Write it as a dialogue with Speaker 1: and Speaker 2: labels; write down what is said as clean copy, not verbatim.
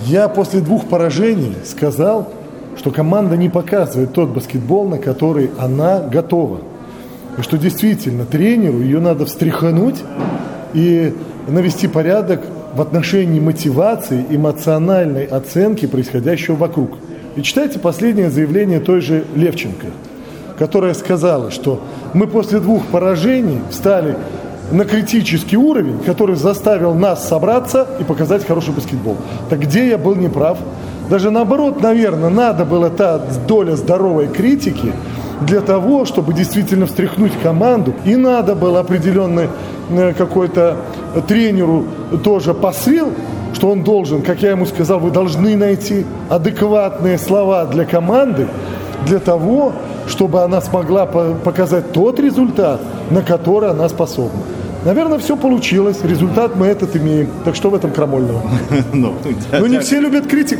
Speaker 1: Я после 2 поражений сказал, что команда не показывает тот баскетбол, на который она готова. И что действительно тренеру ее надо встряхнуть и навести порядок в отношении мотивации, эмоциональной оценки происходящего вокруг. И читайте последнее заявление той же Левченко, которая сказала, что мы после 2 поражений встали на критический уровень, который заставил нас собраться и показать хороший баскетбол. Так где я был неправ? Даже наоборот, наверное, надо было та доля здоровой критики для того, чтобы действительно встряхнуть команду. И надо было определенный какой-то тренеру тоже посыл, что он должен, как я ему сказал, вы должны найти адекватные слова для команды, для того, чтобы она смогла показать тот результат, на который она способна. Наверное, все получилось. Результат мы этот имеем. Так что в этом крамольного? Но не все любят критику.